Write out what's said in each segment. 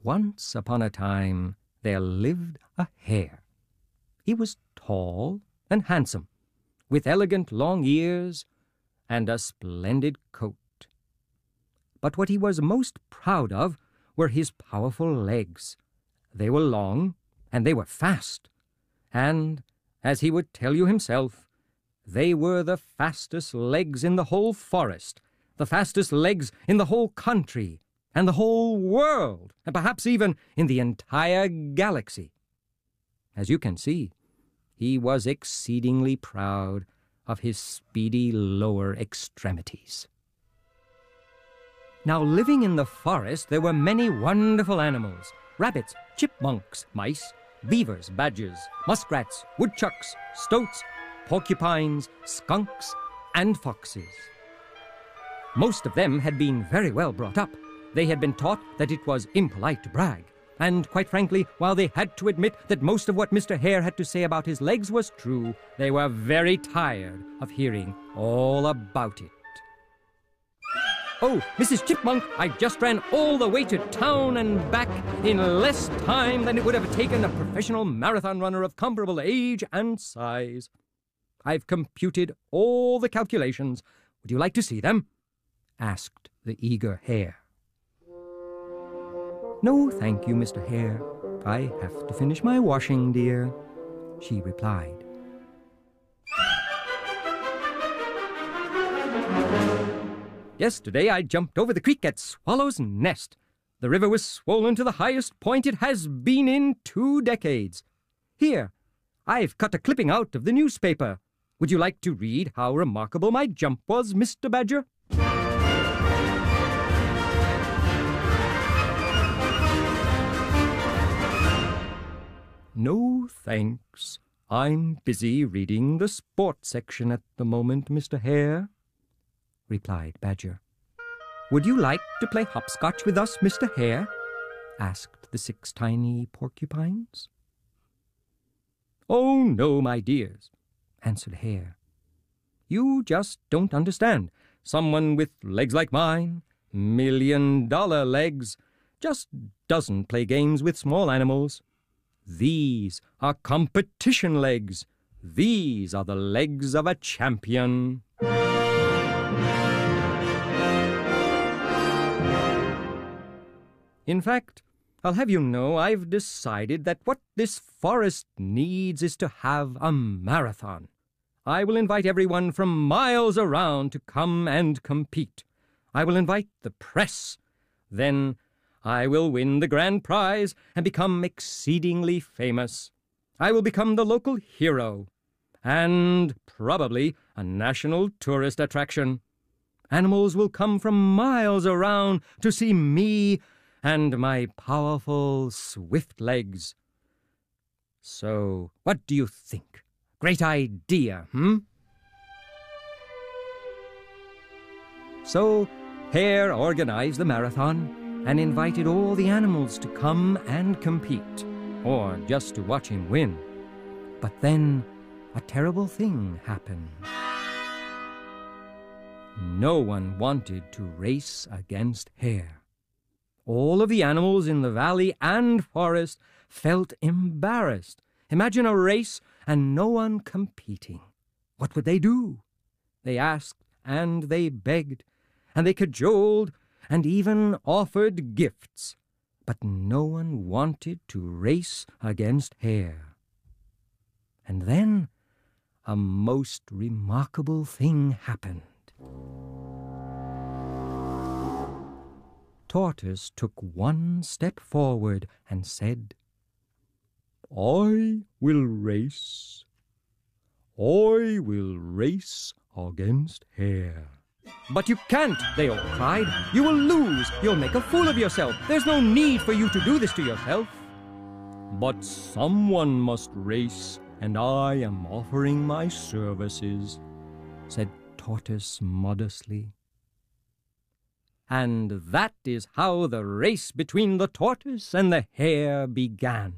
Once upon a time there lived a hare. He was tall and handsome, with elegant long ears and a splendid coat. But what he was most proud of were his powerful legs. They were long and they were fast, and, as he would tell you himself, they were the fastest legs in the whole forest, the fastest legs in the whole country, and the whole world, and perhaps even in the entire galaxy. As you can see, he was exceedingly proud of his speedy lower extremities. Now, living in the forest, there were many wonderful animals: rabbits, chipmunks, mice, beavers, badgers, muskrats, woodchucks, stoats, porcupines, skunks, and foxes. Most of them had been very well brought up. They had been taught that it was impolite to brag. And quite frankly, while they had to admit that most of what Mr. Hare had to say about his legs was true, they were very tired of hearing all about it. "Oh, Mrs. Chipmunk, I just ran all the way to town and back in less time than it would have taken a professional marathon runner of comparable age and size. I've computed all the calculations. Would you like to see them?" asked the eager hare. "No, thank you, Mr. Hare. I have to finish my washing, dear," she replied. "Yesterday I jumped over the creek at Swallow's Nest. The river was swollen to the highest point it has been in 2 decades. Here, I've cut a clipping out of the newspaper. Would you like to read how remarkable my jump was, Mr. Badger?" "No, thanks. I'm busy reading the sports section at the moment, Mr. Hare," replied Badger. "Would you like to play hopscotch with us, Mr. Hare?" asked the 6 tiny porcupines. "Oh, no, my dears," answered Hare. "You just don't understand. Someone with legs like mine, $1,000,000 legs, just doesn't play games with small animals. These are competition legs. These are the legs of a champion." In fact, I'll have you know I've decided that what this forest needs is to have a marathon. I will invite everyone from miles around to come and compete. I will invite the press. Then I will win the grand prize and become exceedingly famous. I will become the local hero and probably a national tourist attraction. Animals will come from miles around to see me and my powerful, swift legs. So, what do you think? Great idea, So, Hare organized the marathon and invited all the animals to come and compete, or just to watch him win. But then a terrible thing happened. No one wanted to race against Hare. All of the animals in the valley and forest felt embarrassed. Imagine a race and no one competing. What would they do? They asked and they begged, and they cajoled and even offered gifts. But no one wanted to race against Hare. And then a most remarkable thing happened. Tortoise took one step forward and said, "I will race. I will race against Hare." "But you can't," they all cried. "You will lose. You'll make a fool of yourself. There's no need for you to do this to yourself." "But someone must race, and I am offering my services," said Tortoise modestly. And that is how the race between the tortoise and the hare began.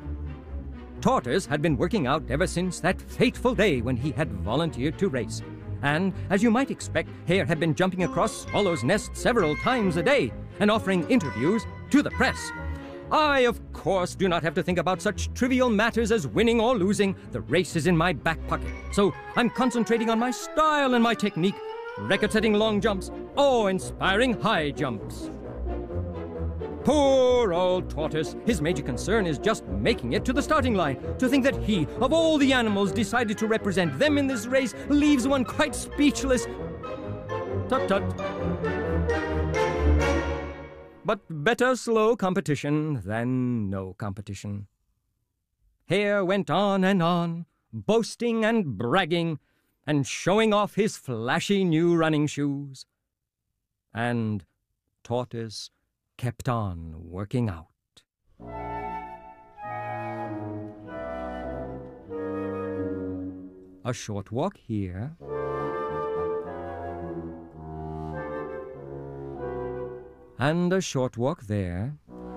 Tortoise had been working out ever since that fateful day when he had volunteered to race. And, as you might expect, Hare had been jumping across Swallow's Nest several times a day and offering interviews to the press. I, of course, do not have to think about such trivial matters as winning or losing. The race is in my back pocket, so I'm concentrating on my style and my technique, record-setting long jumps, awe-inspiring high jumps. Poor old Tortoise. His major concern is just making it to the starting line. To think that he, of all the animals, decided to represent them in this race leaves one quite speechless. Tut-tut. But better slow competition than no competition. Hare went on, boasting and bragging, and showing off his flashy new running shoes. And Tortoise kept on working out. A short walk here. And a short walk there.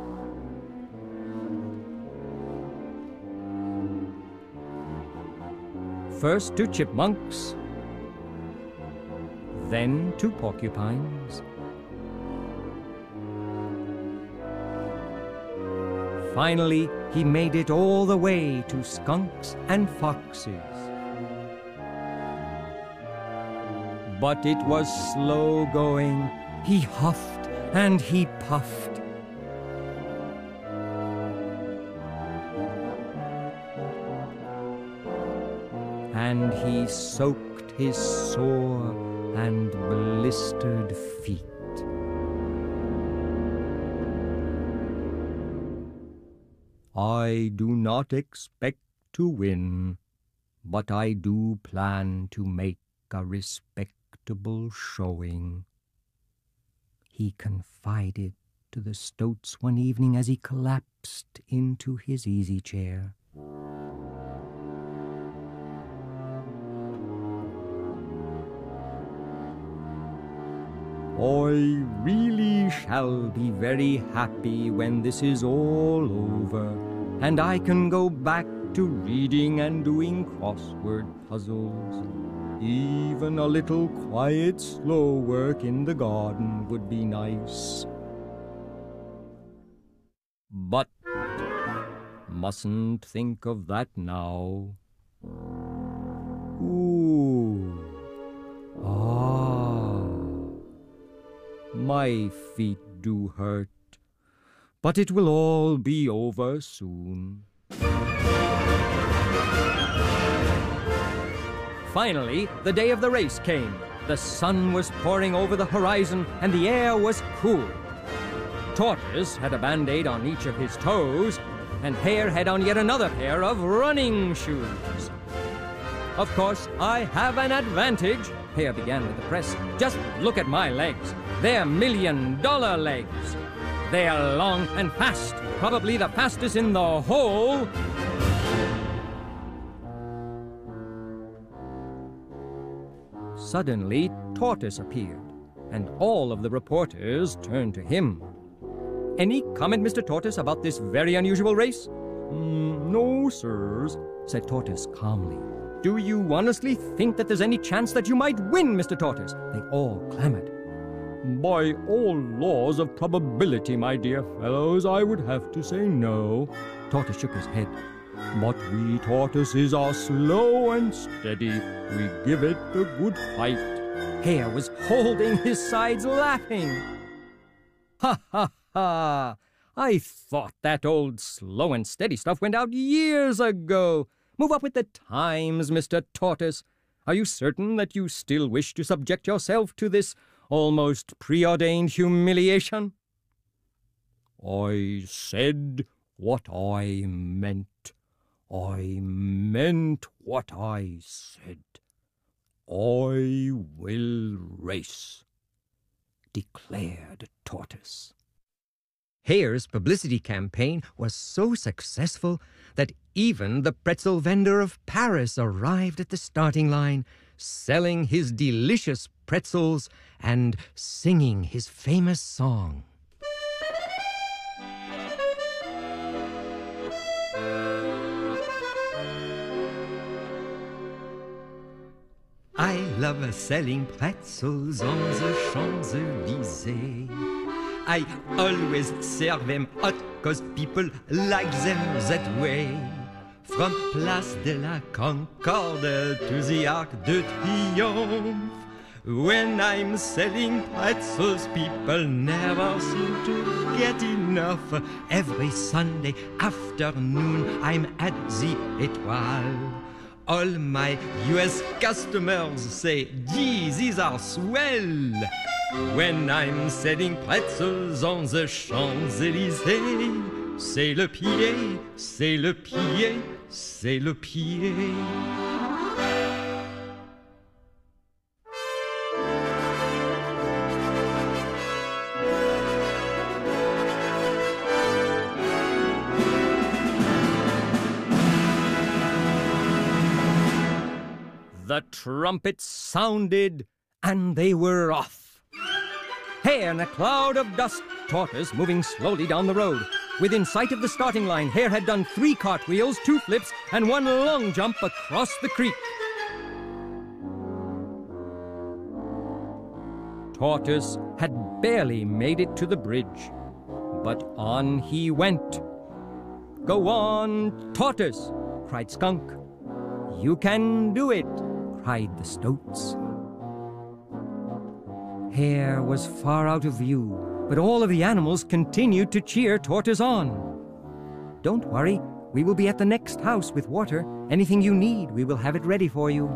First to chipmunks, then to porcupines. Finally, he made it all the way to skunks and foxes. But it was slow going. He huffed and he puffed. And he soaked his sore and blistered feet. I do not expect to win, but I do plan to make a respectable showing, he confided to the Stoats one evening as he collapsed into his easy chair. I really shall be very happy when this is all over, and I can go back to reading and doing crossword puzzles. Even a little quiet, slow work in the garden would be nice. But mustn't think of that now. Ooh. Ah. My feet do hurt, but it will all be over soon. Finally, the day of the race came. The sun was pouring over the horizon, and the air was cool. Tortoise had a band-aid on each of his toes, and Hare had on yet another pair of running shoes. Of course, I have an advantage, Hare began with the press. Just look at my legs. They're million-dollar legs. They are long and fast, probably the fastest in the whole... Suddenly, Tortoise appeared, and all of the reporters turned to him. Any comment, Mr. Tortoise, about this very unusual race? No, sirs, said Tortoise calmly. Do you honestly think that there's any chance that you might win, Mr. Tortoise? They all clamored. By all laws of probability, my dear fellows, I would have to say no. Tortoise shook his head. But we tortoises are slow and steady. We give it a good fight. Hare was holding his sides laughing. Ha, ha, ha! I thought that old slow and steady stuff went out years ago. Move up with the times, Mr. Tortoise. Are you certain that you still wish to subject yourself to this almost preordained humiliation? I said what I meant. I meant what I said. I will race, declared Tortoise. Hare's publicity campaign was so successful that even the pretzel vendor of Paris arrived at the starting line, selling his delicious pretzels and singing his famous song. I love selling pretzels on the Champs-Élysées. I always serve them hot, 'cause people like them that way. From Place de la Concorde to the Arc de Triomphe, when I'm selling pretzels, people never seem to get enough. Every Sunday afternoon, I'm at the Étoile. All my US customers say, gee, these are swell. When I'm selling pretzels on the Champs-Élysées, c'est le pied, c'est le pied, c'est le pied. The trumpets sounded, and they were off. Hare in a cloud of dust, Tortoise moving slowly down the road. Within sight of the starting line, Hare had done 3 cartwheels, 2 flips, and 1 long jump across the creek. Tortoise had barely made it to the bridge, but on he went. "Go on, Tortoise!" cried Skunk. "You can do it!" cried the Stoats. Hare was far out of view, but all of the animals continued to cheer Tortoise on. "Don't worry, we will be at the next house with water. Anything you need, we will have it ready for you."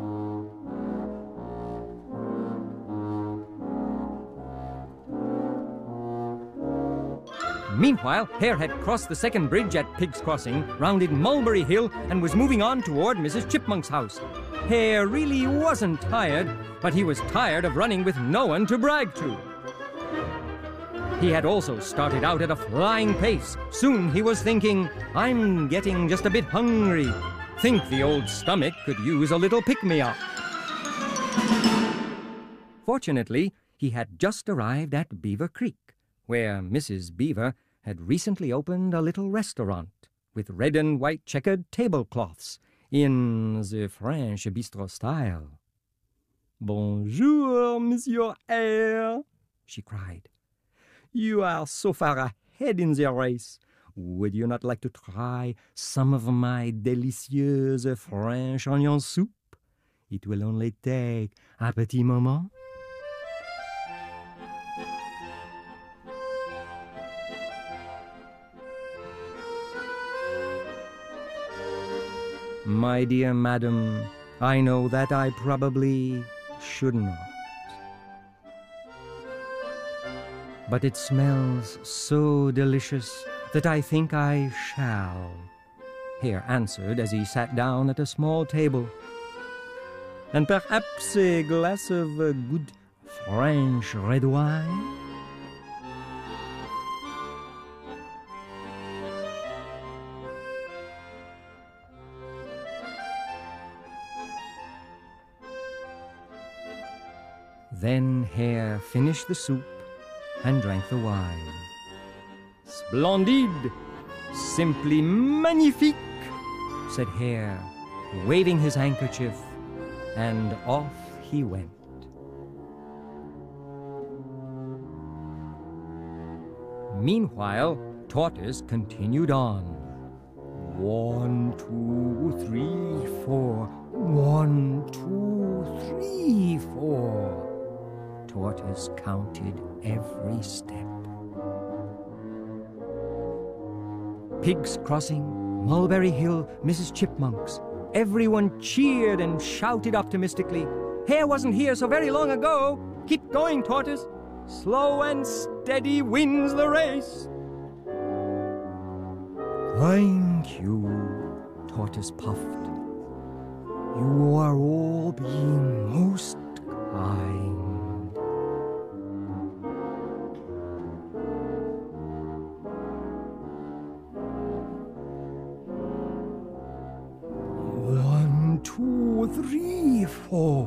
Meanwhile, Hare had crossed the second bridge at Pig's Crossing, rounded Mulberry Hill, and was moving on toward Mrs. Chipmunk's house. Hare really wasn't tired, but he was tired of running with no one to brag to. He had also started out at a flying pace. Soon he was thinking, "I'm getting just a bit hungry. Think the old stomach could use a little pick-me-up." Fortunately, he had just arrived at Beaver Creek, where Mrs. Beaver had recently opened a little restaurant with red and white checkered tablecloths in the French bistro style. "Bonjour, Monsieur Hare," she cried. "You are so far ahead in the race. Would you not like to try some of my delicious French onion soup? It will only take un petit moment." "My dear madam, I know that I probably should not. But it smells so delicious that I think I shall," Hare answered as he sat down at a small table. "And perhaps a glass of good French red wine?" Then Hare finished the soup and drank the wine. "Splendide! Simply magnifique!" said Hare, waving his handkerchief, and off he went. Meanwhile, Tortoise continued on. 1, 2, 3, 4. 1, 2, 3, 4. Tortoise counted every step. Pig's Crossing, Mulberry Hill, Mrs. Chipmunk's. Everyone cheered and shouted optimistically. "Hare wasn't here so very long ago. Keep going, Tortoise. Slow and steady wins the race." "Thank you," Tortoise puffed. "You are all being most kind." "1, 2, 3, 4.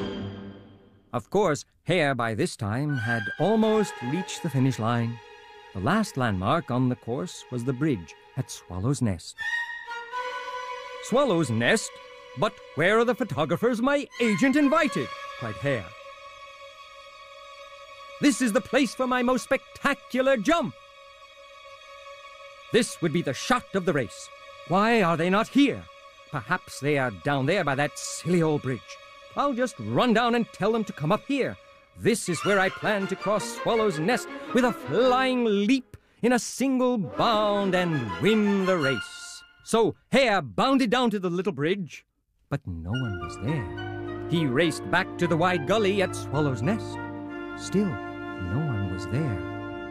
Of course, Hare by this time had almost reached the finish line. The last landmark on the course was the bridge at Swallow's Nest. Swallow's Nest? But where are the photographers my agent invited? Cried Hare. This is the place for my most spectacular jump. This would be the shot of the race. Why are they not here? Perhaps they are down there by that silly old bridge. I'll just run down and tell them to come up here. This is where I plan to cross Swallow's Nest with a flying leap in a single bound and win the race. So Hare bounded down to the little bridge, but no one was there. He raced back to the wide gully at Swallow's Nest. Still, no one was there.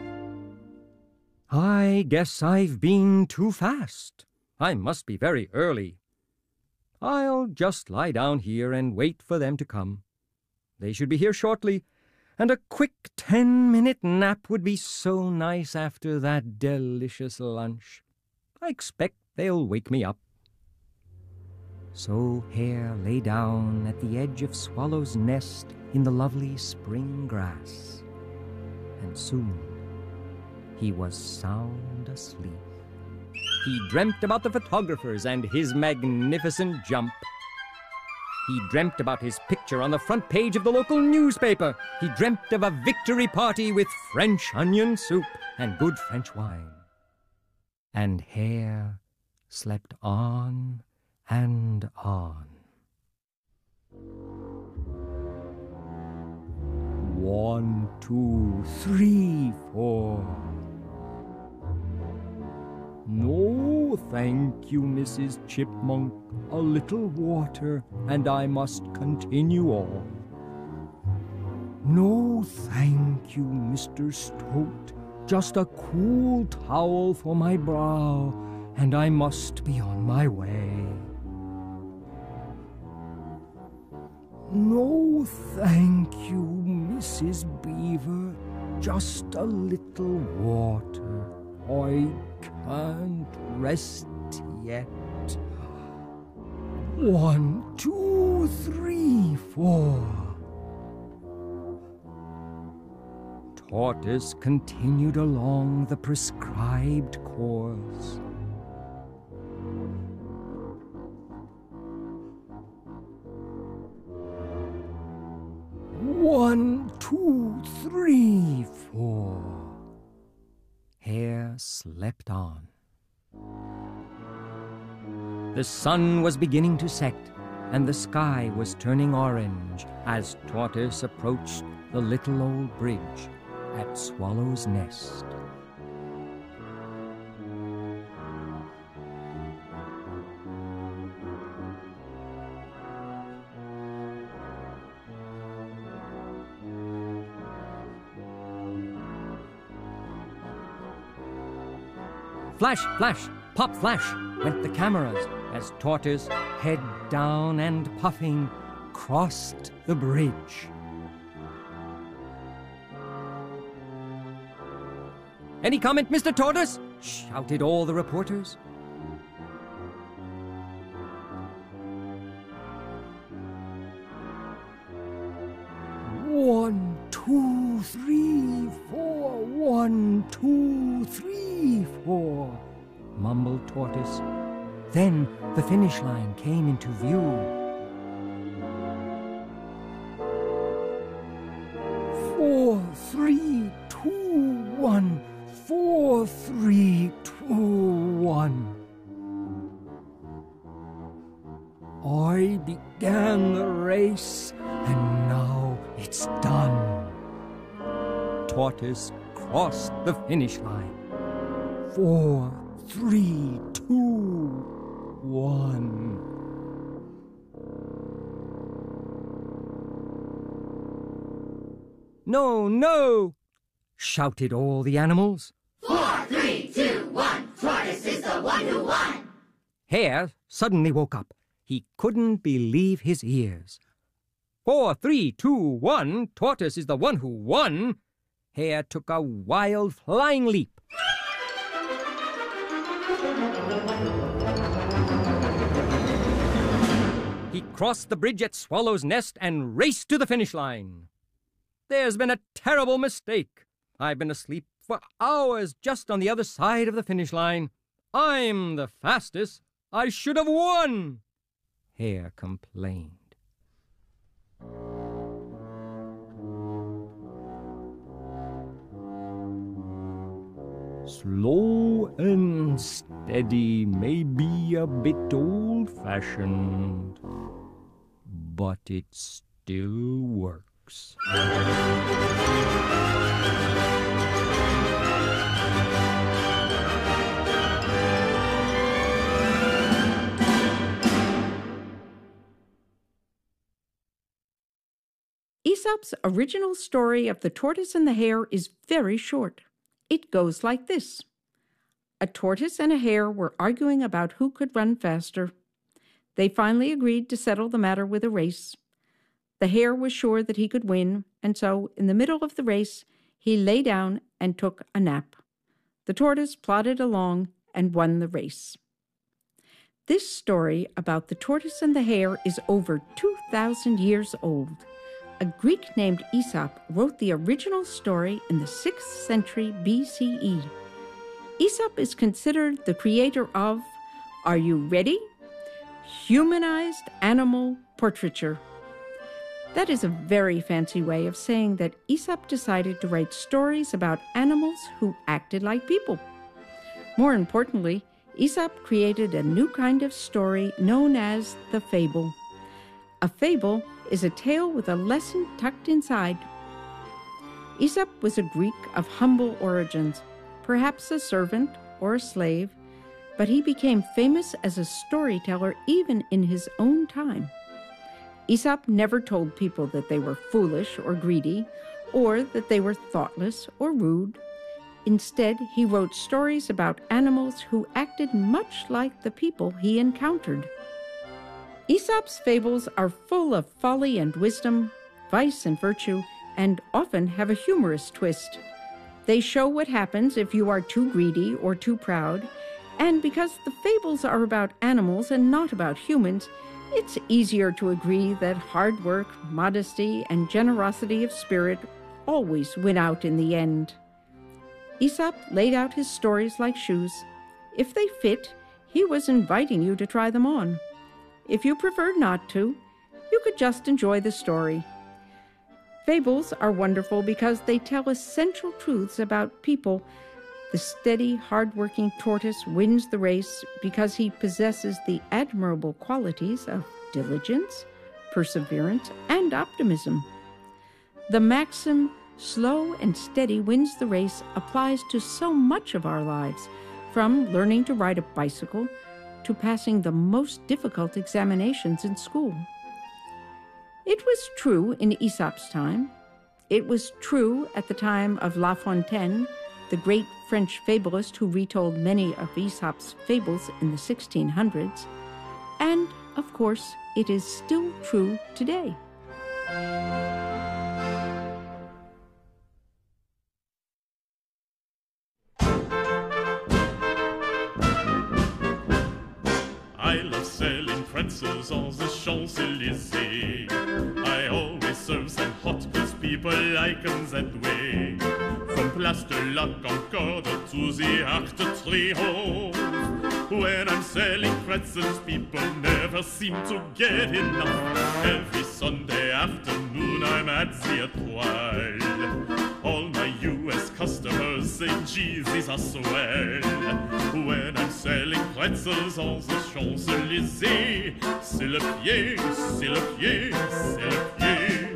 I guess I've been too fast. I must be very early. I'll just lie down here and wait for them to come. They should be here shortly, and a quick 10-minute nap would be so nice after that delicious lunch. I expect they'll wake me up. So Hare lay down at the edge of Swallow's Nest in the lovely spring grass, and soon he was sound asleep. He dreamt about the photographers and his magnificent jump. He dreamt about his picture on the front page of the local newspaper. He dreamt of a victory party with French onion soup and good French wine. And Hare slept on and on. 1, 2, 3, 4. No, thank you, Mrs. Chipmunk. A little water, and I must continue on. No, thank you, Mr. Stoat. Just a cool towel for my brow, and I must be on my way. No, thank you, Mrs. Beaver. Just a little water. I can't rest yet. 1, 2, 3, 4. Tortoise continued along the prescribed course. One, 2, 3, 4. Hare slept on. The sun was beginning to set, and the sky was turning orange as Tortoise approached the little old bridge at Swallow's Nest. Flash, flash, pop, flash went the cameras as Tortoise, head down and puffing, crossed the bridge. Any comment, Mr. Tortoise? Shouted all the reporters. One, 2, 3, 4. 1, 2, 3, 4. Mumbled Tortoise. Then the finish line came into view. 4, 3, 2, 1. 4, 3, 2, 1. I began the race, and now it's done. Tortoise crossed the finish line. 4, 3, 2, 1. No, no! Shouted all the animals. 4, 3, 2, 1. Tortoise is the one who won. Hare suddenly woke up. He couldn't believe his ears. 4, 3, 2, 1. Tortoise is the one who won. Hare took a wild flying leap. He crossed the bridge at Swallow's Nest and raced to the finish line. There's been a terrible mistake. I've been asleep for hours just on the other side of the finish line. I'm the fastest. I should have won, Hare complained. Slow and steady may be a bit old-fashioned, but it still works. Aesop's original story of the tortoise and the hare is very short. It goes like this. A tortoise and a hare were arguing about who could run faster. They finally agreed to settle the matter with a race. The hare was sure that he could win, and so, in the middle of the race, he lay down and took a nap. The tortoise plodded along and won the race. This story about the tortoise and the hare is over 2,000 years old. A Greek named Aesop wrote the original story in the 6th century BCE. Aesop is considered the creator of, are you ready? Humanized animal portraiture. That is a very fancy way of saying that Aesop decided to write stories about animals who acted like people. More importantly, Aesop created a new kind of story known as the fable. A fable is a tale with a lesson tucked inside. Aesop was a Greek of humble origins, perhaps a servant or a slave, but he became famous as a storyteller even in his own time. Aesop never told people that they were foolish or greedy, or that they were thoughtless or rude. Instead, he wrote stories about animals who acted much like the people he encountered. Aesop's fables are full of folly and wisdom, vice and virtue, and often have a humorous twist. They show what happens if you are too greedy or too proud, and because the fables are about animals and not about humans, it's easier to agree that hard work, modesty, and generosity of spirit always win out in the end. Aesop laid out his stories like shoes. If they fit, he was inviting you to try them on. If you preferred not to, you could just enjoy the story. Fables are wonderful because they tell essential truths about people. The steady, hard-working tortoise wins the race because he possesses the admirable qualities of diligence, perseverance, and optimism. The maxim, slow and steady wins the race, applies to so much of our lives, from learning to ride a bicycle to passing the most difficult examinations in school. It was true in Aesop's time. It was true at the time of La Fontaine, the great French fabulist who retold many of Aesop's fables in the 1600s. And, of course, it is still true today. I love selling pretzels on the Champs-Élysées. I always serve them hot cause people like them that way. From Place de la Concorde to the Arc de Triomphe. When I'm selling pretzels, people never seem to get enough. Every Sunday afternoon I'm at the Étoile. All my US customers say, geez, these are swell. When I'm selling pretzels on the Champs-Élysées, c'est le pied, c'est le pied, c'est le pied.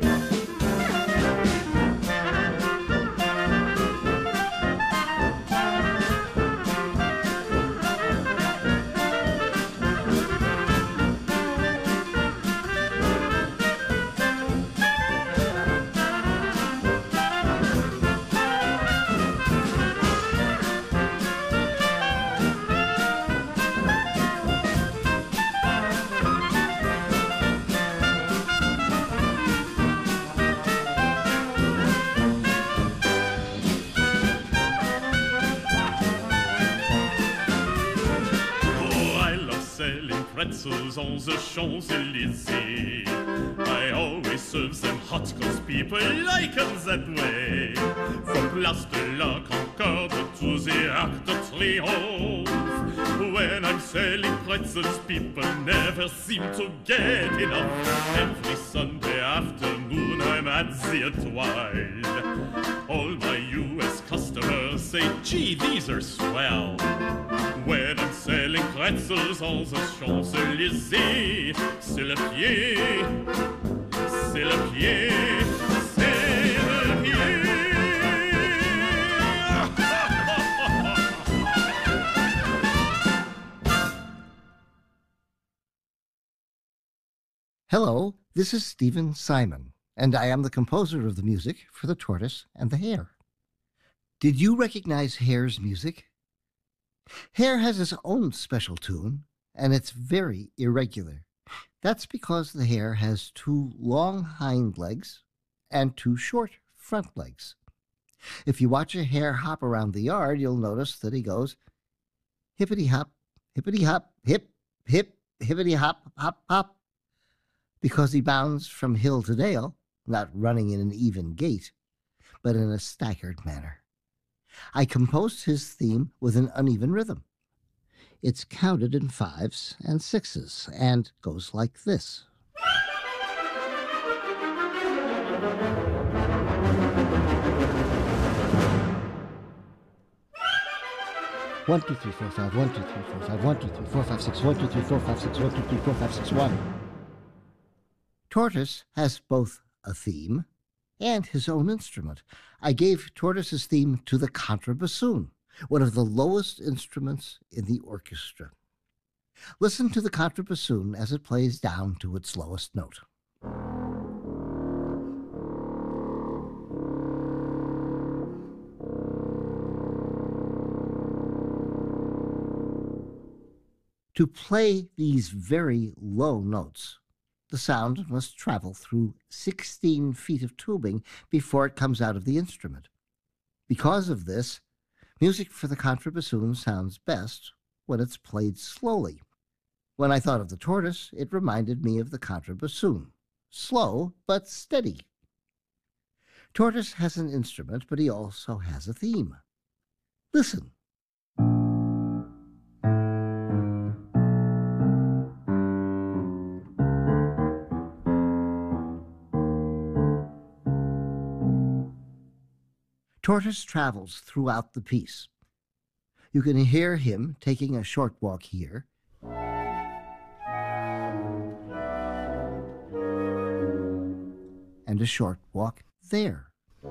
Pretzels on the Champs-Élysées. I always serve them hot cause people like them that way. From Place de la Concorde corde to the Arc de Triomphe. When I'm selling pretzels, people never seem to get enough. Every Sunday afternoon I'm at the Etoile. All my U.S. customers say, gee, these are swell. When I'm selling pretzels on the Champs-Élysées, c'est le pied, c'est le pied, c'est le pied. Hello, this is Stephen Simon, and I am the composer of the music for The Tortoise and the Hare. Did you recognize Hare's music? Hare has his own special tune, and it's very irregular. That's because the hare has 2 long hind legs and 2 short front legs. If you watch a hare hop around the yard, you'll notice that he goes hippity-hop, hip, hip, hippity-hop, hop, hop, because he bounds from hill to dale, not running in an even gait, but in a staggered manner. I composed his theme with an uneven rhythm. It's counted in 5s and 6s and goes like this. 1 2 3 4 5 1 2 3 4 5 1 2 3 4 5 6 1 2 3 4 5 6 1 2 3 4 5 6 1. Tortoise has both a theme and his own instrument. I gave Tortoise's theme to the contrabassoon, one of the lowest instruments in the orchestra. Listen to the contrabassoon as it plays down to its lowest note. To play these very low notes, the sound must travel through 16 feet of tubing before it comes out of the instrument. Because of this, music for the contrabassoon sounds best when it's played slowly. When I thought of the tortoise, it reminded me of the contrabassoon. Slow, but steady. Tortoise has an instrument, but he also has a theme. Listen. Tortoise travels throughout the piece. You can hear him taking a short walk here, and a short walk there.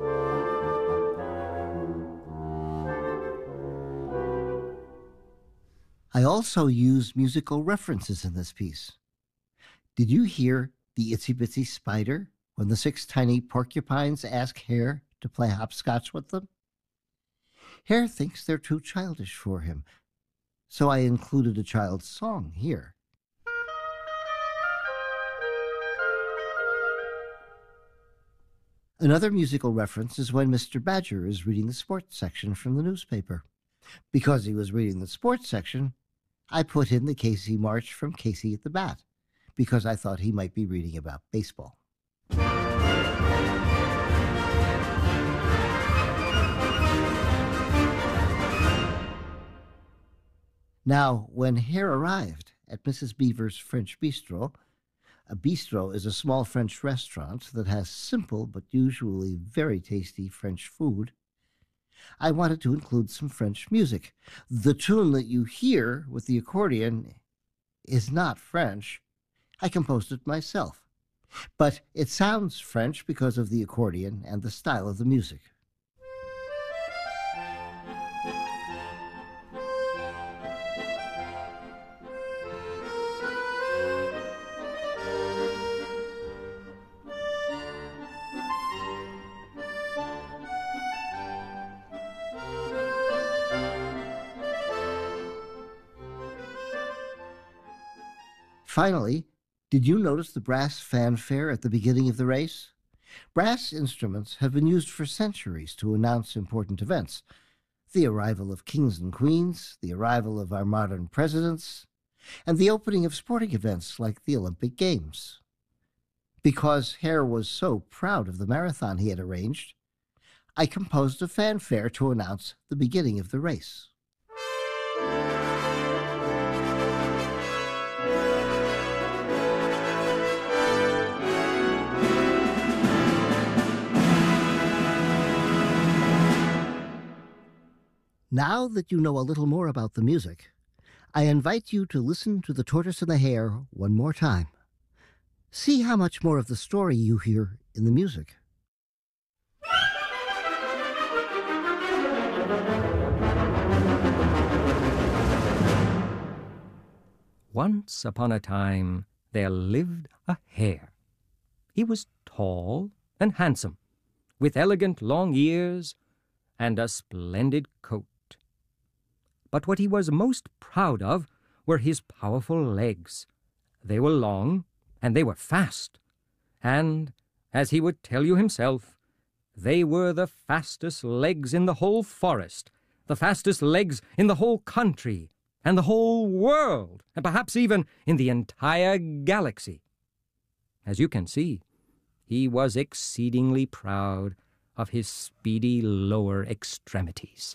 I also use musical references in this piece. Did you hear the Itsy Bitsy Spider when the 6 tiny porcupines ask Hare to play hopscotch with them? Hare thinks they're too childish for him, so I included a child's song here. Another musical reference is when Mr. Badger is reading the sports section from the newspaper. Because he was reading the sports section, I put in the Casey March from Casey at the Bat, because I thought he might be reading about baseball. Now, when Hare arrived at Mrs. Beaver's French Bistro, a bistro is a small French restaurant that has simple but usually very tasty French food, I wanted to include some French music. The tune that you hear with the accordion is not French. I composed it myself. But it sounds French because of the accordion and the style of the music. Finally, did you notice the brass fanfare at the beginning of the race? Brass instruments have been used for centuries to announce important events. The arrival of kings and queens, the arrival of our modern presidents, and the opening of sporting events like the Olympic Games. Because Hare was so proud of the marathon he had arranged, I composed a fanfare to announce the beginning of the race. Now that you know a little more about the music, I invite you to listen to The Tortoise and the Hare one more time. See how much more of the story you hear in the music. Once upon a time, there lived a hare. He was tall and handsome, with elegant long ears and a splendid coat. But what he was most proud of were his powerful legs. They were long, and they were fast. And, as he would tell you himself, they were the fastest legs in the whole forest, the fastest legs in the whole country, and the whole world, and perhaps even in the entire galaxy. As you can see, he was exceedingly proud of his speedy lower extremities.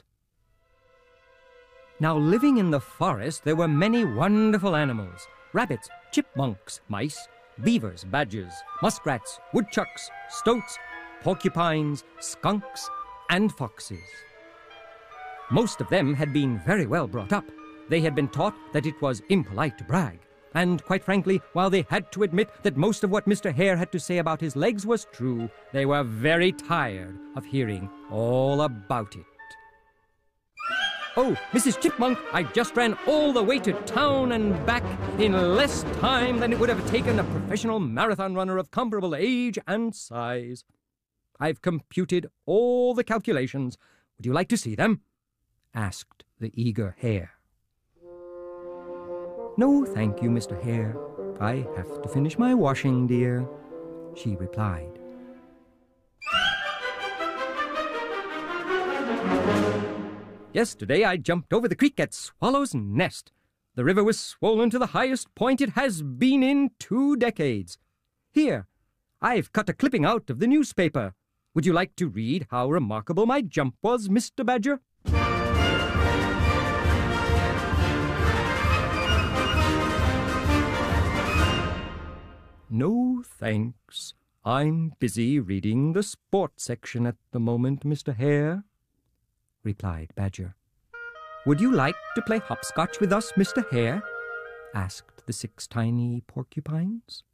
Now, living in the forest, there were many wonderful animals: rabbits, chipmunks, mice, beavers, badgers, muskrats, woodchucks, stoats, porcupines, skunks, and foxes. Most of them had been very well brought up. They had been taught that it was impolite to brag. And, quite frankly, while they had to admit that most of what Mr. Hare had to say about his legs was true, they were very tired of hearing all about it. "Oh, Mrs. Chipmunk, I just ran all the way to town and back in less time than it would have taken a professional marathon runner of comparable age and size. I've computed all the calculations. Would you like to see them?" asked the eager hare. "No, thank you, Mr. Hare. I have to finish my washing, dear," she replied. "Yesterday I jumped over the creek at Swallow's Nest. The river was swollen to the highest point it has been in 2 decades. Here, I've cut a clipping out of the newspaper. Would you like to read how remarkable my jump was, Mr. Badger?" "No, thanks. I'm busy reading the sports section at the moment, Mr. Hare," replied Badger. "Would you like to play hopscotch with us, Mr. Hare?" asked the 6 tiny porcupines.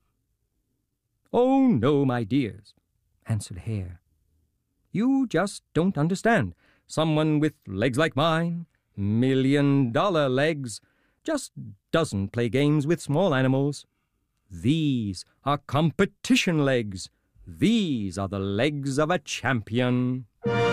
"Oh, no, my dears," answered Hare. "You just don't understand. Someone with legs like mine, $1,000,000 legs, just doesn't play games with small animals. These are competition legs. These are the legs of a champion."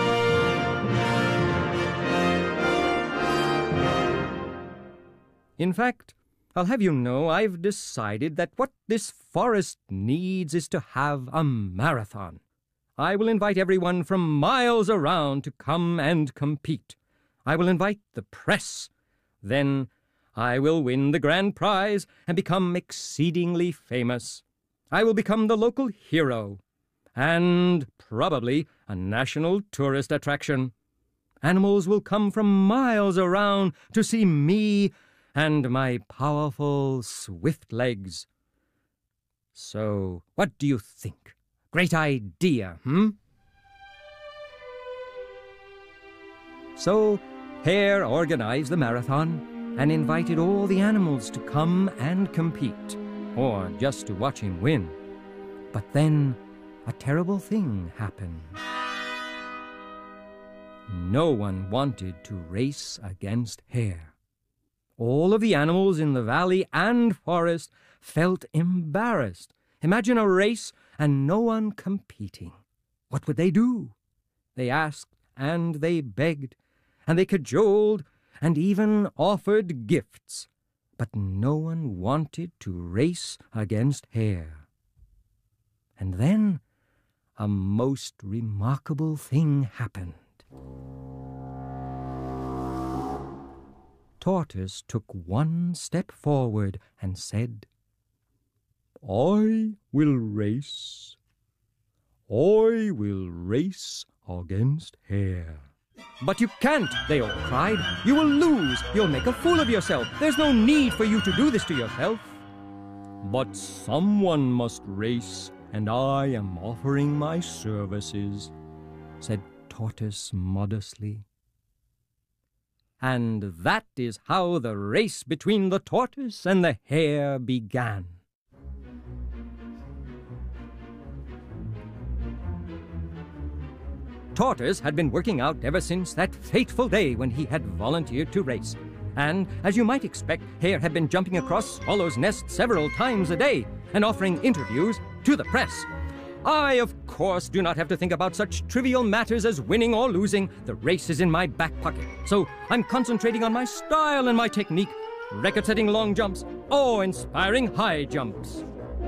In fact, I'll have you know I've decided that what this forest needs is to have a marathon. I will invite everyone from miles around to come and compete. I will invite the press. Then I will win the grand prize and become exceedingly famous. I will become the local hero and probably a national tourist attraction. Animals will come from miles around to see me and my powerful, swift legs. So, what do you think? Great idea, So, Hare organized the marathon and invited all the animals to come and compete, or just to watch him win. But then a terrible thing happened. No one wanted to race against Hare. All of the animals in the valley and forest felt embarrassed. Imagine a race and no one competing. What would they do? They asked and they begged, and they cajoled and even offered gifts. But no one wanted to race against Hare. And then a most remarkable thing happened. Tortoise took one step forward and said, "I will race. I will race against Hare. "But you can't," they all cried. "You will lose. You'll make a fool of yourself. There's no need for you to do this to yourself." "But someone must race, and I am offering my services," said Tortoise modestly. And that is how the race between the Tortoise and the Hare began. Tortoise had been working out ever since that fateful day when he had volunteered to race. And, as you might expect, Hare had been jumping across Swallow's Nest several times a day and offering interviews to the press. I, of course, do not have to think about such trivial matters as winning or losing. The race is in my back pocket, so I'm concentrating on my style and my technique, record-setting long jumps, awe-inspiring high jumps.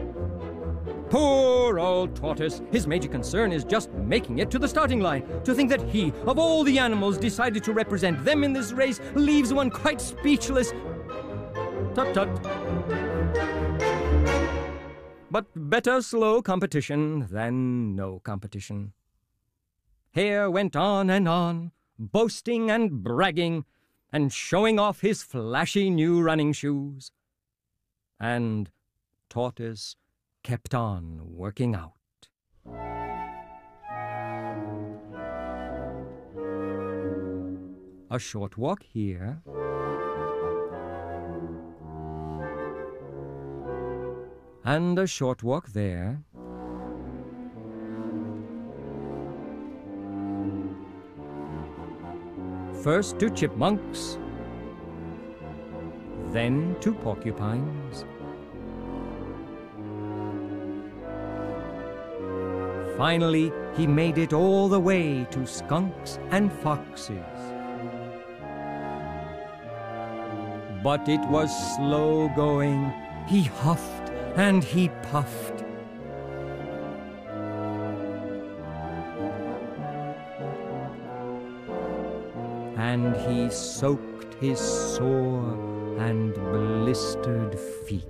Poor old Tortoise. His major concern is just making it to the starting line. To think that he, of all the animals, decided to represent them in this race leaves one quite speechless. Tut-tut. But better slow competition than no competition. Hare went on, boasting and bragging, and showing off his flashy new running shoes. And Tortoise kept on working out. A short walk here. And a short walk there. First to chipmunks, then to porcupines. Finally, he made it all the way to skunks and foxes. But it was slow going. He huffed and he puffed. And he soaked his sore and blistered feet.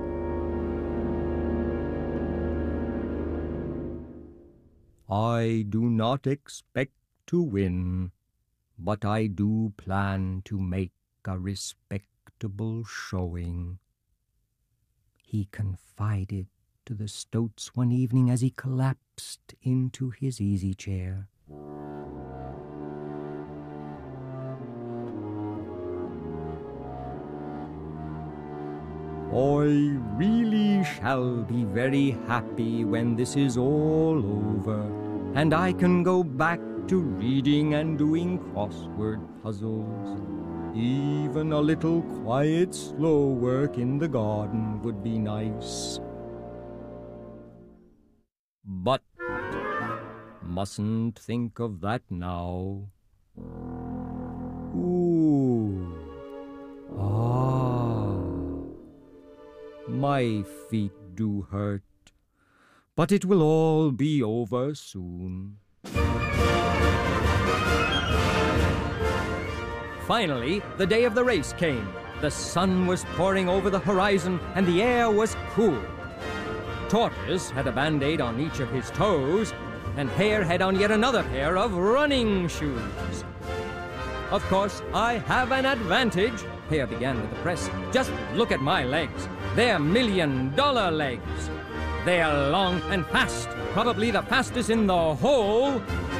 I do not expect to win, but I do plan to make a respectable showing, he confided to the Stoats one evening as he collapsed into his easy chair. I really shall be very happy when this is all over, and I can go back to reading and doing crossword puzzles. Even a little quiet, slow work in the garden would be nice. But mustn't think of that now. Ooh. Ah. My feet do hurt, but it will all be over soon. Finally, the day of the race came. The sun was pouring over the horizon, and the air was cool. Tortoise had a band-aid on each of his toes, and Hare had on yet another pair of running shoes. Of course, I have an advantage, Hare began with the press. Just look at my legs. They're $1,000,000 legs. They are long and fast, probably the fastest in the whole.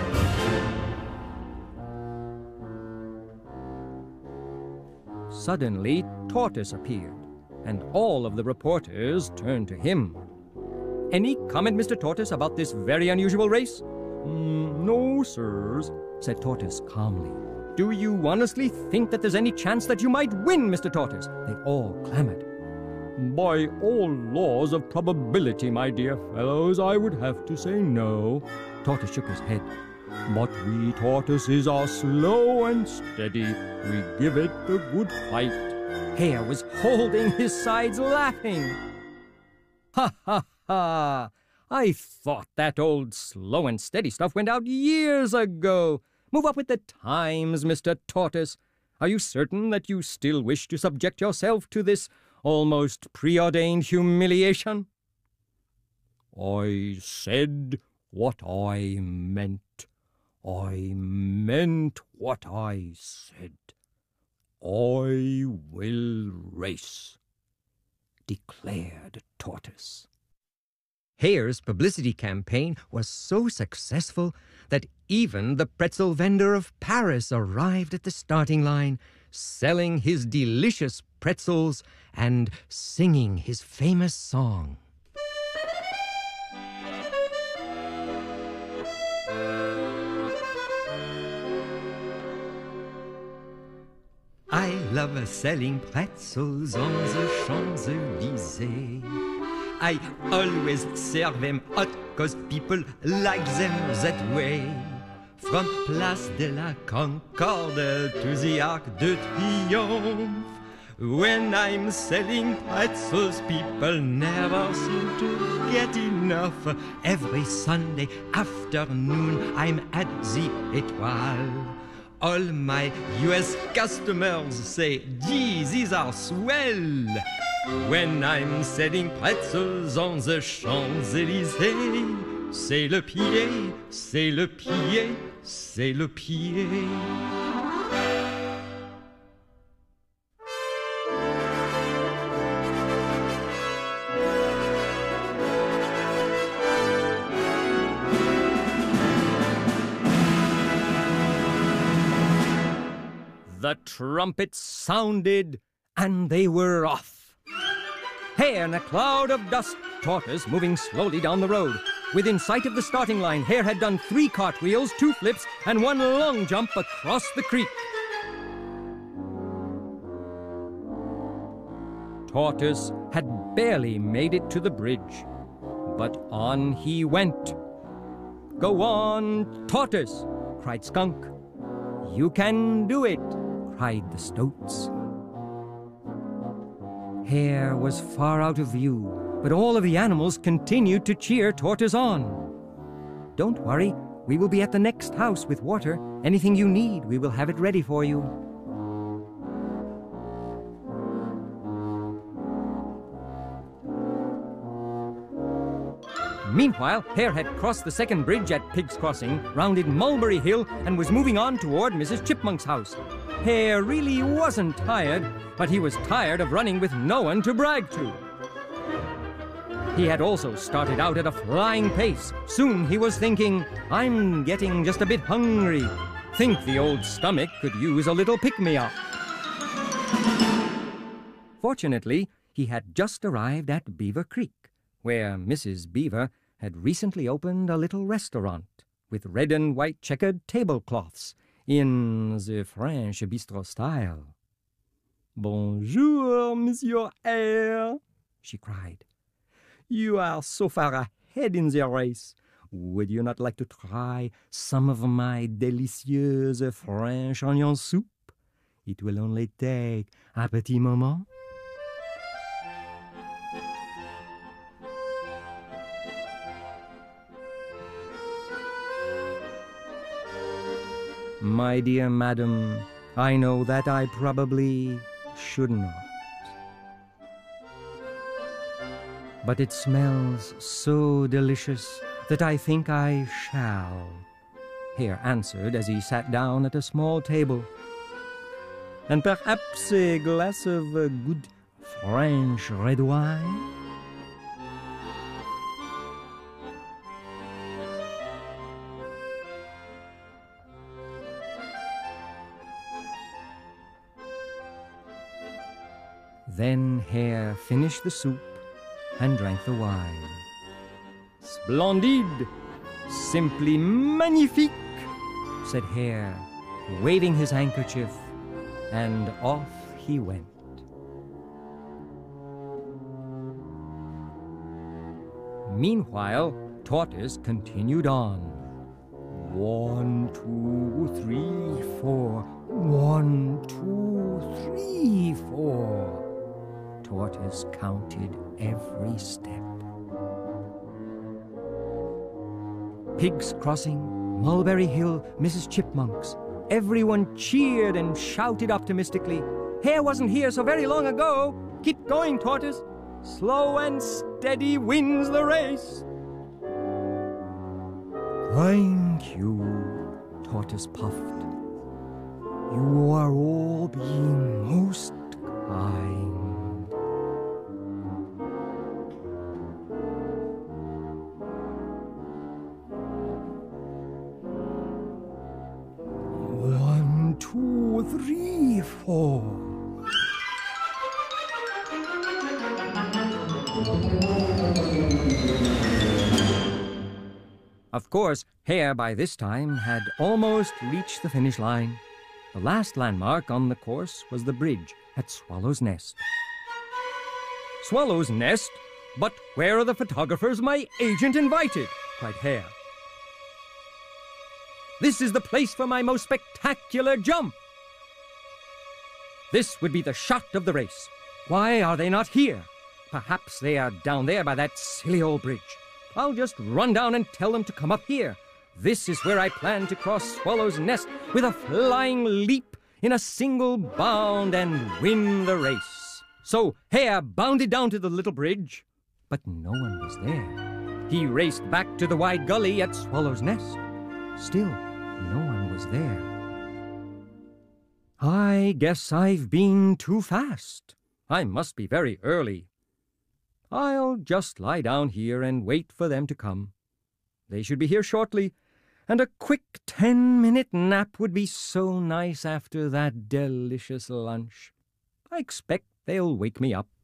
Suddenly, Tortoise appeared, and all of the reporters turned to him. Any comment, Mr. Tortoise, about this very unusual race? No, sirs, said Tortoise calmly. Do you honestly think that there's any chance that you might win, Mr. Tortoise? They all clamored. By all laws of probability, my dear fellows, I would have to say no. Tortoise shook his head. But we tortoises are slow and steady. We give it a good fight. Hare was holding his sides laughing. Ha, ha, ha! I thought that old slow and steady stuff went out years ago. Move up with the times, Mr. Tortoise. Are you certain that you still wish to subject yourself to this almost preordained humiliation? I said what I meant. I meant what I said. I will race, declared Tortoise. Hare's publicity campaign was so successful that even the pretzel vendor of Paris arrived at the starting line, selling his delicious pretzels and singing his famous song. I love selling pretzels on the Champs-Élysées. I always serve them hot, 'cause people like them that way. From Place de la Concorde to the Arc de Triomphe. When I'm selling pretzels, people never seem to get enough. Every Sunday afternoon, I'm at the Étoile. All my US customers say, gee, these are swell. When I'm selling pretzels on the Champs-Élysées, c'est le pied, c'est le pied, c'est le pied. The trumpets sounded, and they were off. Hare in a cloud of dust, Tortoise moving slowly down the road. Within sight of the starting line, Hare had done 3 cartwheels, 2 flips, and 1 long jump across the creek. Tortoise had barely made it to the bridge, but on he went. Go on, Tortoise, cried Skunk. You can do it, cried the Stoats. Hare was far out of view, but all of the animals continued to cheer Tortoise on. Don't worry, we will be at the next house with water. Anything you need, we will have it ready for you. Meanwhile, Hare had crossed the second bridge at Pig's Crossing, rounded Mulberry Hill, and was moving on toward Mrs. Chipmunk's house. Hare really wasn't tired, but he was tired of running with no one to brag to. He had also started out at a flying pace. Soon he was thinking, I'm getting just a bit hungry. Think the old stomach could use a little pick-me-up. Fortunately, he had just arrived at Beaver Creek, where Mrs. Beaver had recently opened a little restaurant with red and white checkered tablecloths in the French bistro style. Bonjour, Monsieur Hare, she cried. You are so far ahead in the race. Would you not like to try some of my delicious French onion soup? It will only take un petit moment. My dear madam, I know that I probably should not. But it smells so delicious that I think I shall, Hare answered as he sat down at a small table. And perhaps a glass of good French red wine? Then Hare finished the soup and drank the wine. Splendide! Simply magnifique! Said Hare, waving his handkerchief, and off he went. Meanwhile, Tortoise continued on. 1, 2, 3, 4. 1, 2, 3, 4. Tortoise counted every step. Pig's Crossing, Mulberry Hill, Mrs. Chipmunk's. Everyone cheered and shouted optimistically. Hare wasn't here so very long ago. Keep going, Tortoise. Slow and steady wins the race. Thank you, Tortoise puffed. "You are all being most kind." "1, 2, 3, 4. Of course, Hare by this time had almost reached the finish line. The last landmark on the course was the bridge at Swallow's Nest. "Swallow's Nest? But where are the photographers my agent invited?" cried Hare. "This is the place for my most spectacular jump. This would be the shot of the race. Why are they not here? Perhaps they are down there by that silly old bridge. I'll just run down and tell them to come up here. This is where I plan to cross Swallow's Nest with a flying leap in a single bound and win the race." So Hare bounded down to the little bridge, but no one was there. He raced back to the wide gully at Swallow's Nest. Still, no one was there. "I guess I've been too fast. I must be very early. I'll just lie down here and wait for them to come. They should be here shortly, and a quick 10-minute nap would be so nice after that delicious lunch. I expect they'll wake me up."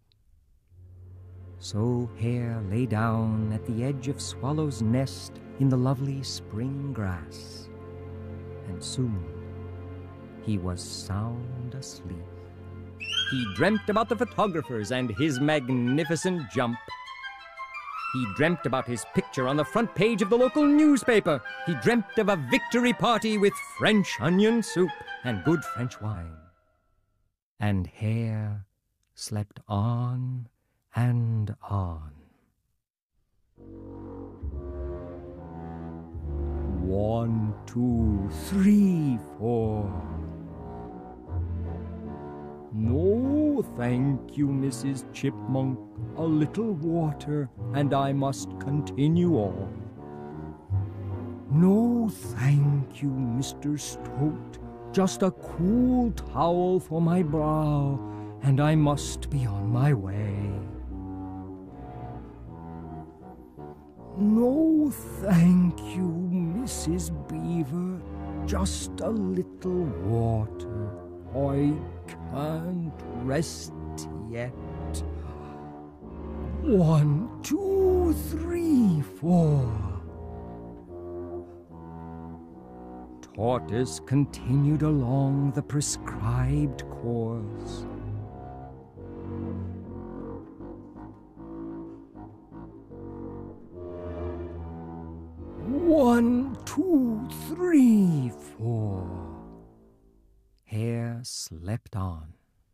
So Hare lay down at the edge of Swallow's Nest in the lovely spring grass, and soon he was sound asleep. He dreamt about the photographers and his magnificent jump. He dreamt about his picture on the front page of the local newspaper. He dreamt of a victory party with French onion soup and good French wine. And Hare slept on and on. 1, 2, 3, 4. "No, thank you, Mrs. Chipmunk. A little water, and I must continue on." "No, thank you, Mr. Stoat. Just a cool towel for my brow, and I must be on my way." "No, thank you, Mrs. Beaver. Just a little water. I can't rest yet. 1, 2, 3, 4. Tortoise continued along the prescribed course. "1, 2, 3, 4. Hare slept on.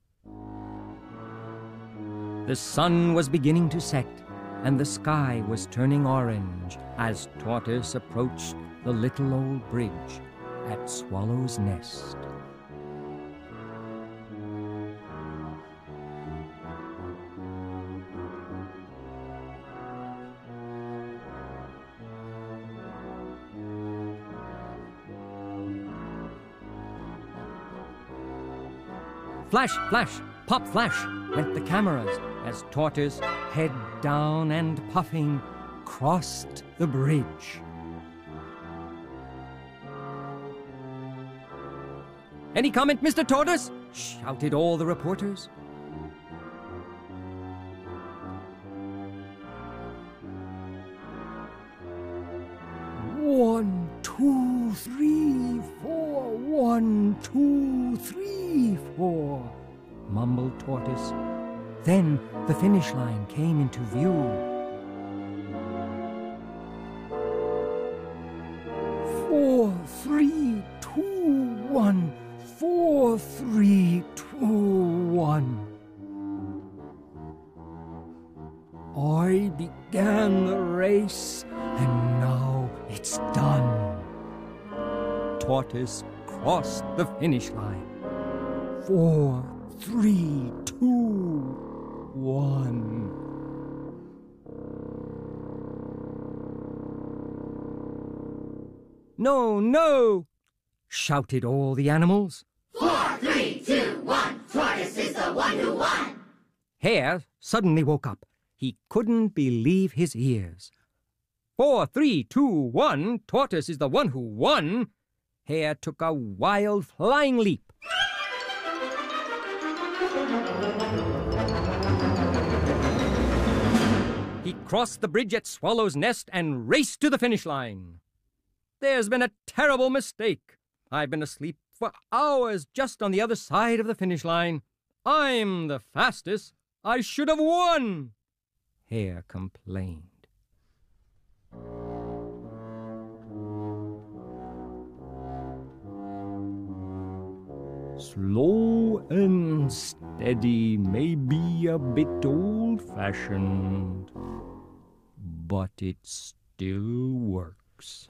The sun was beginning to set, and the sky was turning orange as Tortoise approached the little old bridge at Swallow's Nest. Flash, flash, pop, flash went the cameras as Tortoise, head down and puffing, crossed the bridge. "Any comment, Mr. Tortoise?" shouted all the reporters. "1, 2, 3, 4. 1, 2, 3, 4. Mumbled Tortoise. Then the finish line came into view. 4, 3, 2, 1. 4, 3, 2, 1. I began the race, and now it's done. Tortoise crossed the finish line. 4, 3, 2, 1. No, no! shouted all the animals. 4, 3, 2, 1. Tortoise is the one who won. Hare suddenly woke up. He couldn't believe his ears. 4, 3, 2, 1. Tortoise is the one who won. Hare took a wild flying leap. He crossed the bridge at Swallow's Nest and raced to the finish line. There's been a terrible mistake. I've been asleep for hours just on the other side of the finish line. I'm the fastest. I should have won, Hare complained. Slow and steady may be a bit old-fashioned, but it still works.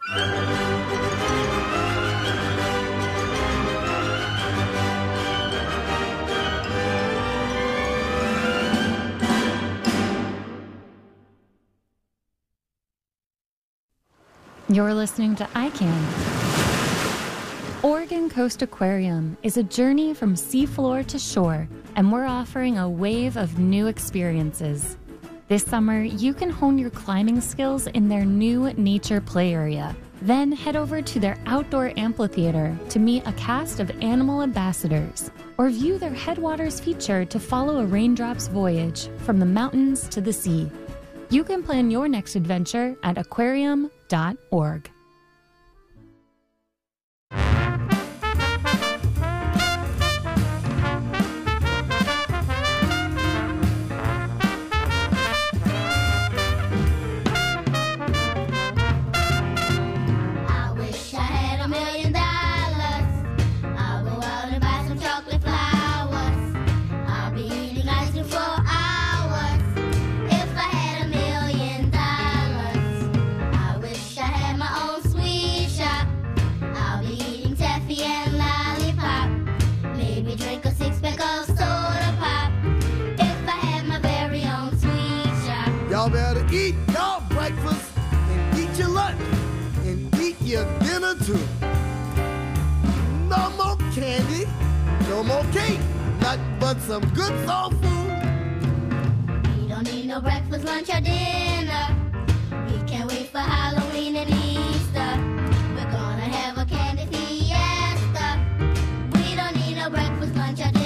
You're listening to iCan. Oregon Coast Aquarium is a journey from seafloor to shore, and we're offering a wave of new experiences. This summer, you can hone your climbing skills in their new nature play area. Then head over to their outdoor amphitheater to meet a cast of animal ambassadors, or view their Headwaters feature to follow a raindrop's voyage from the mountains to the sea. You can plan your next adventure at aquarium.org. Y'all better eat your breakfast and eat your lunch and eat your dinner too. No more candy, no more cake, nothing but some good soul food. We don't need no breakfast, lunch, or dinner. We can't wait for Halloween and Easter. We're gonna have a candy fiesta. We don't need no breakfast, lunch, or dinner.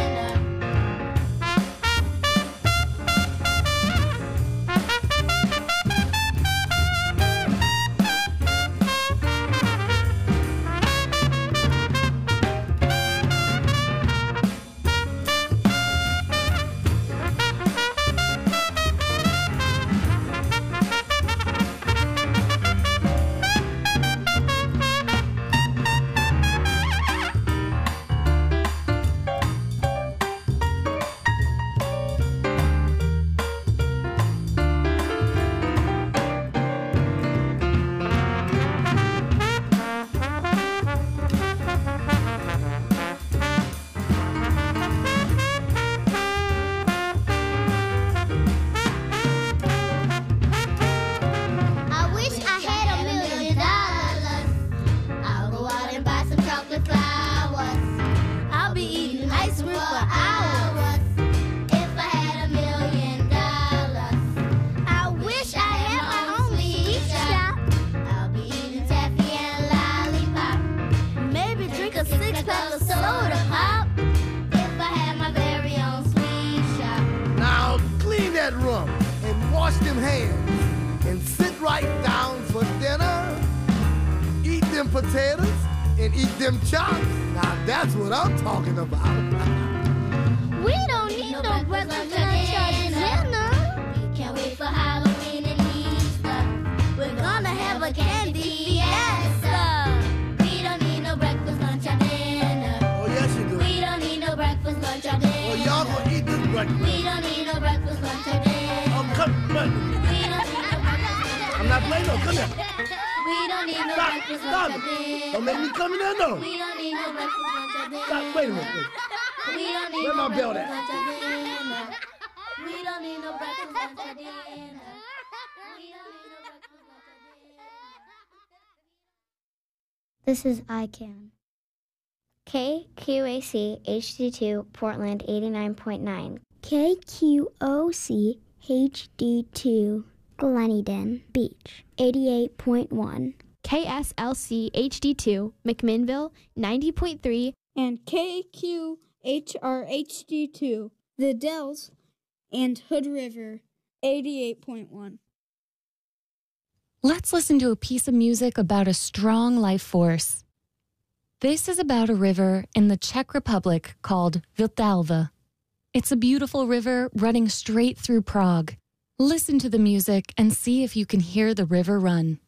that rum and wash them hands and sit right down for dinner. Eat them potatoes and eat them chops. Now that's what I'm talking about. We don't need no breakfast, lunch, or dinner. We can't wait for Halloween and Easter. We're gonna have a candy fiesta. We don't need no breakfast, lunch, or dinner. Oh, yes, you do. We don't need no breakfast, lunch, or dinner. Well, y'all gonna eat this breakfast. We don't need no breakfast, lunch, or dinner. Come on. We don't need no breakfast, I'm not playing, no. Come here. We don't need no breakfast, Stop. lunch, or dinner. Don't make me come in there, no. We don't need no breakfast, lunch, or dinner. Stop. Wait a minute. Wait. We don't need Where no my belt breakfast, at? lunch, or dinner. We don't need no breakfast, lunch, or dinner. We don't need no breakfast, lunch, or dinner. This is iCan. KQAC HD2 Portland 89.9. KQOC HD2 Gleneden Beach 88.1. KSLC HD2 McMinnville 90.3. And KQHR HD2 The Dells and Hood River 88.1. Let's listen to a piece of music about a strong life force. This is about a river in the Czech Republic called Vltava. It's a beautiful river running straight through Prague. Listen to the music and see if you can hear the river run.